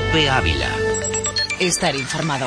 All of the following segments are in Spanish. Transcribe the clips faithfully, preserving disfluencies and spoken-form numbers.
COPE Ávila. Estar informado.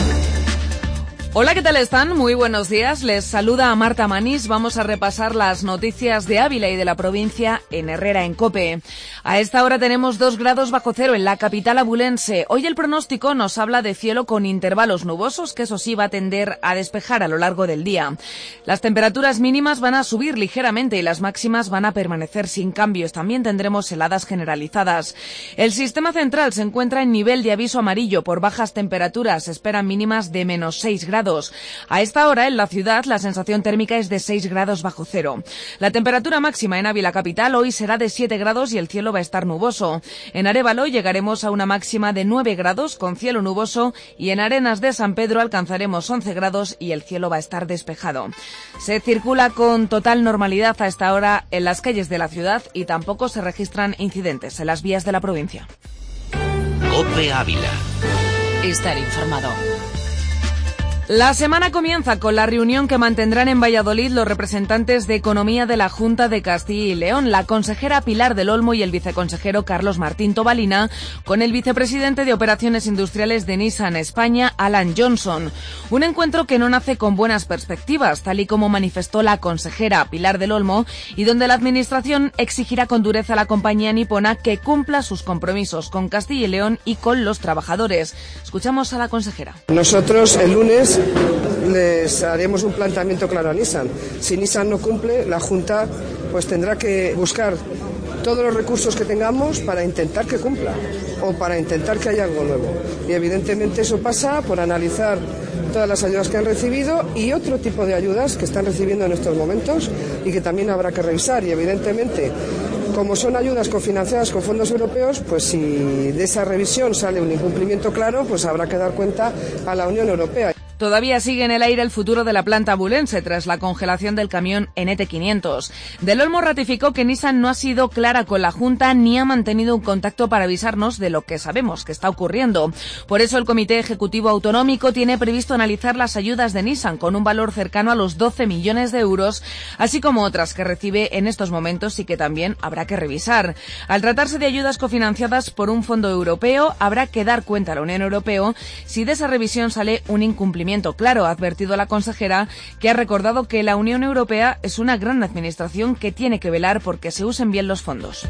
Hola, ¿qué tal están? Muy buenos días. Les saluda a Marta Manís. Vamos a repasar las noticias de Ávila y de la provincia en Herrera en COPE. A esta hora tenemos dos grados bajo cero en la capital abulense. Hoy el pronóstico nos habla de cielo con intervalos nubosos, que eso sí va a tender a despejar a lo largo del día. Las temperaturas mínimas van a subir ligeramente y las máximas van a permanecer sin cambios. También tendremos heladas generalizadas. El sistema central se encuentra en nivel de aviso amarillo por bajas temperaturas. Se esperan mínimas de menos seis grados. A esta hora en la ciudad la sensación térmica es de seis grados bajo cero. La temperatura máxima en Ávila capital hoy será de siete grados y el cielo va a estar nuboso. En Arévalo llegaremos a una máxima de nueve grados con cielo nuboso y en Arenas de San Pedro alcanzaremos once grados y el cielo va a estar despejado. Se circula con total normalidad a esta hora en las calles de la ciudad y tampoco se registran incidentes en las vías de la provincia. COPE Ávila. Estar informado. La semana comienza con la reunión que mantendrán en Valladolid los representantes de Economía de la Junta de Castilla y León, la consejera Pilar del Olmo y el viceconsejero Carlos Martín Tobalina, con el vicepresidente de Operaciones Industriales de Nissan España, Alan Johnson. Un encuentro que no nace con buenas perspectivas, tal y como manifestó la consejera Pilar del Olmo, y donde la Administración exigirá con dureza a la compañía nipona que cumpla sus compromisos con Castilla y León y con los trabajadores. Escuchamos a la consejera. Nosotros el lunes les haremos un planteamiento claro a Nissan. Si Nissan no cumple, la Junta pues tendrá que buscar todos los recursos que tengamos para intentar que cumpla o para intentar que haya algo nuevo. Y evidentemente eso pasa por analizar todas las ayudas que han recibido y otro tipo de ayudas que están recibiendo en estos momentos y que también habrá que revisar. Y evidentemente, como son ayudas cofinanciadas con fondos europeos, pues si de esa revisión sale un incumplimiento claro, pues habrá que dar cuenta a la Unión Europea. Todavía sigue en el aire el futuro de la planta abulense tras la congelación del camión N T quinientos. Del Olmo ratificó que Nissan no ha sido clara con la Junta ni ha mantenido un contacto para avisarnos de lo que sabemos que está ocurriendo. Por eso el Comité Ejecutivo Autonómico tiene previsto analizar las ayudas de Nissan con un valor cercano a los doce millones de euros, así como otras que recibe en estos momentos y que también habrá que revisar. Al tratarse de ayudas cofinanciadas por un fondo europeo, habrá que dar cuenta a la Unión Europea si de esa revisión sale un incumplimiento. Claro, ha advertido la consejera, que ha recordado que la Unión Europea es una gran administración que tiene que velar porque se usen bien los fondos.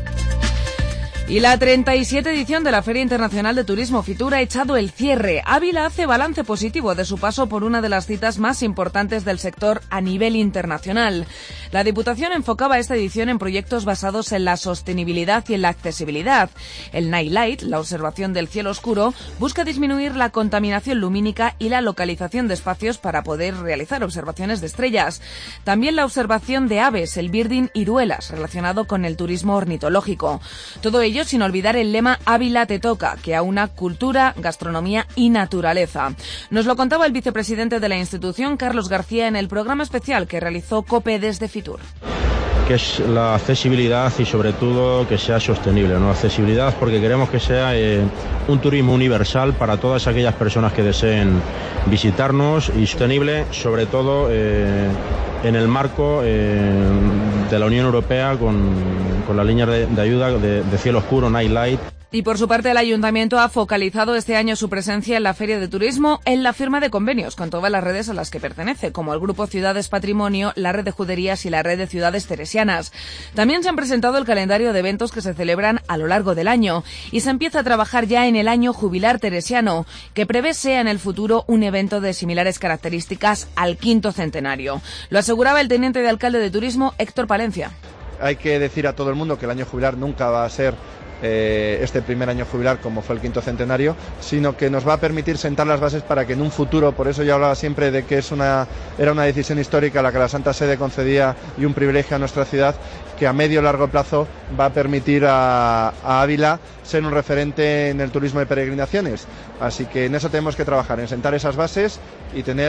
Y la treinta y siete edición de la Feria Internacional de Turismo Fitur ha echado el cierre. Ávila hace balance positivo de su paso por una de las citas más importantes del sector a nivel internacional. La Diputación enfocaba esta edición en proyectos basados en la sostenibilidad y en la accesibilidad. El Night Light, la observación del cielo oscuro, busca disminuir la contaminación lumínica y la localización de espacios para poder realizar observaciones de estrellas. También la observación de aves, el birding Iruelas, relacionado con el turismo ornitológico. Todo ello sin olvidar el lema Ávila te toca, que aúna cultura, gastronomía y naturaleza. Nos lo contaba el vicepresidente de la institución, Carlos García, en el programa especial que realizó COPE desde Fitur. Que es la accesibilidad y sobre todo que sea sostenible, ¿no? Accesibilidad porque queremos que sea eh, un turismo universal para todas aquellas personas que deseen visitarnos y sostenible sobre todo eh, en el marco eh, de la Unión Europea con, con la línea de, de ayuda de, de cielo oscuro, Night Light. Y por su parte el Ayuntamiento ha focalizado este año su presencia en la Feria de Turismo en la firma de convenios con todas las redes a las que pertenece, como el Grupo Ciudades Patrimonio, la Red de Juderías y la Red de Ciudades Teresianas. También se han presentado el calendario de eventos que se celebran a lo largo del año y se empieza a trabajar ya en el año jubilar teresiano, que prevé sea en el futuro un evento de similares características al quinto centenario. Lo aseguraba el teniente de alcalde de Turismo, Héctor Palencia. Hay que decir a todo el mundo que el año jubilar nunca va a ser Eh, este primer año jubilar como fue el quinto centenario, sino que nos va a permitir sentar las bases para que en un futuro, por eso yo hablaba siempre de que es una, era una decisión histórica la que la Santa Sede concedía y un privilegio a nuestra ciudad, que a medio y largo plazo va a permitir a, a Ávila ser un referente en el turismo de peregrinaciones. Así que en eso tenemos que trabajar, en sentar esas bases y tener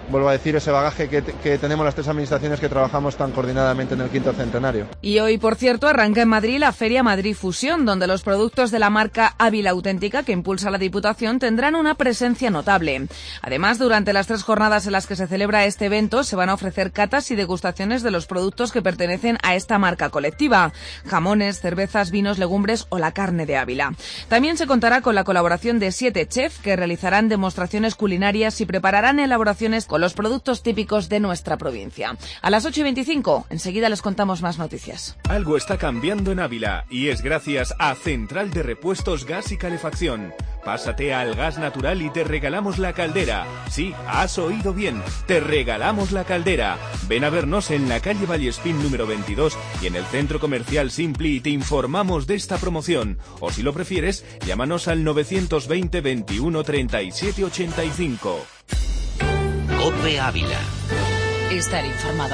vuelvo a decir, ese bagaje que, que tenemos las tres administraciones que trabajamos tan coordinadamente en el quinto centenario. Y hoy, por cierto, arranca en Madrid la Feria Madrid Fusión, donde los productos de la marca Ávila Auténtica, que impulsa la Diputación, tendrán una presencia notable. Además, durante las tres jornadas en las que se celebra este evento, se van a ofrecer catas y degustaciones de los productos que pertenecen a esta marca colectiva: jamones, cervezas, vinos, legumbres o la carne de Ávila. También se contará con la colaboración de siete chefs que realizarán demostraciones culinarias y prepararán elaboraciones con los productos típicos de nuestra provincia. A las ocho y veinticinco, enseguida les contamos más noticias. Algo está cambiando en Ávila y es gracias a Central de Repuestos Gas y Calefacción. Pásate al gas natural y te regalamos la caldera. Sí, has oído bien, te regalamos la caldera. Ven a vernos en la calle Vallespín número veintidós y en el centro comercial Simpli y te informamos de esta promoción. O si lo prefieres, llámanos al novecientos veinte veintiuno treinta y siete ochenta y cinco. COPE Ávila. Estar informado.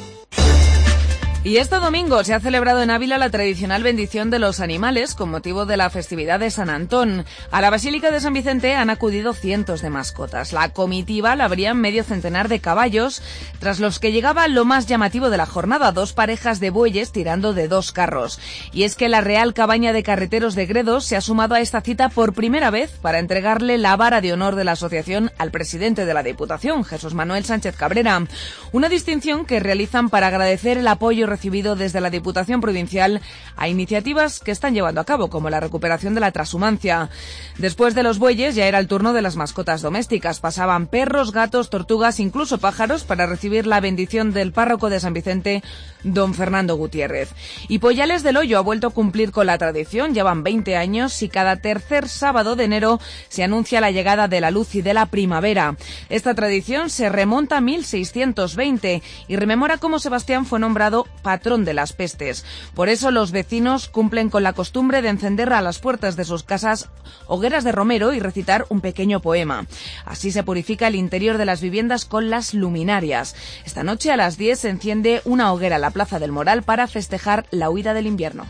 Y este domingo se ha celebrado en Ávila la tradicional bendición de los animales con motivo de la festividad de San Antón. A la Basílica de San Vicente han acudido cientos de mascotas. La comitiva la abrían medio centenar de caballos, tras los que llegaba lo más llamativo de la jornada, dos parejas de bueyes tirando de dos carros. Y es que la Real Cabaña de Carreteros de Gredos se ha sumado a esta cita por primera vez para entregarle la vara de honor de la asociación al presidente de la Diputación, Jesús Manuel Sánchez Cabrera. Una distinción que realizan para agradecer el apoyo recibido desde la Diputación Provincial a iniciativas que están llevando a cabo, como la recuperación de la transhumancia. Después de los bueyes ya era el turno de las mascotas domésticas. Pasaban perros, gatos, tortugas, incluso pájaros para recibir la bendición del párroco de San Vicente, don Fernando Gutiérrez. Y Pollales del Hoyo ha vuelto a cumplir con la tradición. Llevan veinte años y cada tercer sábado de enero se anuncia la llegada de la luz y de la primavera. Esta tradición se remonta a mil seiscientos veinte y rememora cómo Sebastián fue nombrado patrón de las pestes. Por eso los vecinos cumplen con la costumbre de encender a las puertas de sus casas hogueras de romero y recitar un pequeño poema. Así se purifica el interior de las viviendas con las luminarias. Esta noche a las diez se enciende una hoguera en la Plaza del Moral para festejar la huida del invierno.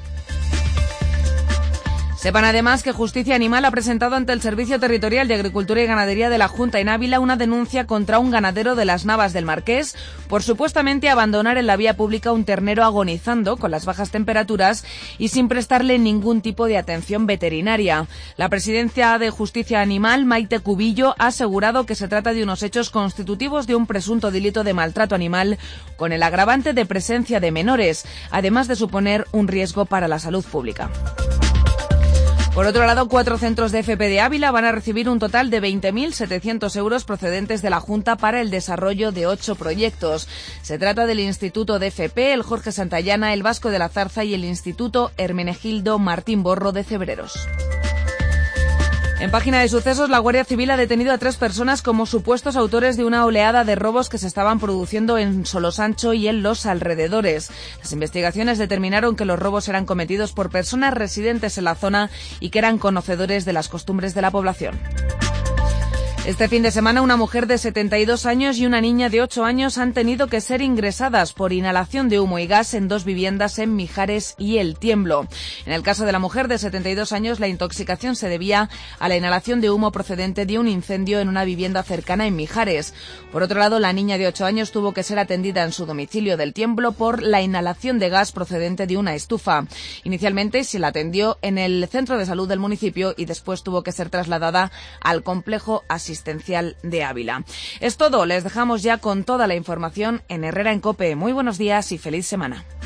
Sepan además que Justicia Animal ha presentado ante el Servicio Territorial de Agricultura y Ganadería de la Junta en Ávila una denuncia contra un ganadero de las Navas del Marqués por supuestamente abandonar en la vía pública un ternero agonizando con las bajas temperaturas y sin prestarle ningún tipo de atención veterinaria. La presidenta de Justicia Animal, Maite Cubillo, ha asegurado que se trata de unos hechos constitutivos de un presunto delito de maltrato animal con el agravante de presencia de menores, además de suponer un riesgo para la salud pública. Por otro lado, cuatro centros de F P de Ávila van a recibir un total de veinte mil setecientos euros procedentes de la Junta para el desarrollo de ocho proyectos. Se trata del Instituto de F P, el Jorge Santayana, el Vasco de la Zarza y el Instituto Hermenegildo Martín Borro de Cebreros. En página de sucesos, la Guardia Civil ha detenido a tres personas como supuestos autores de una oleada de robos que se estaban produciendo en Solosancho y en los alrededores. Las investigaciones determinaron que los robos eran cometidos por personas residentes en la zona y que eran conocedores de las costumbres de la población. Este fin de semana, una mujer de setenta y dos años y una niña de ocho años han tenido que ser ingresadas por inhalación de humo y gas en dos viviendas en Mijares y El Tiemblo. En el caso de la mujer de setenta y dos años, la intoxicación se debía a la inhalación de humo procedente de un incendio en una vivienda cercana en Mijares. Por otro lado, la niña de ocho años tuvo que ser atendida en su domicilio del Tiemblo por la inhalación de gas procedente de una estufa. Inicialmente se la atendió en el centro de salud del municipio y después tuvo que ser trasladada al complejo asistencial asistencial de Ávila. Es todo, les dejamos ya con toda la información en Herrera en COPE. Muy buenos días y feliz semana.